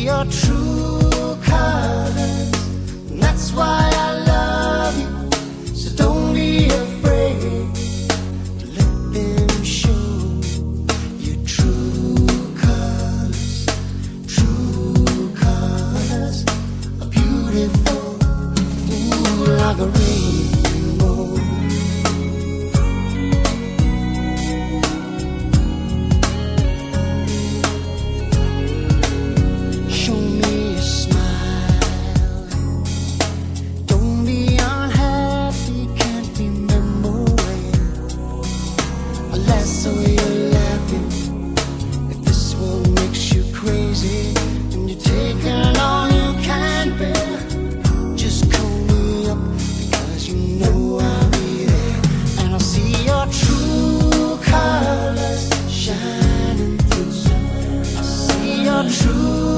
your true colors. And that's why I love you. So don't be afraid to let them show your true colors. True colors are beautiful, ooh, like a rainbow. Show me a smile. Don't be unhappy, can't remember when. Unless so you're laughing. If this one makes you crazy and you're taking all you can bear, just call me up because you know I'll be there. And I'll see your true colors shining through. I'll see your true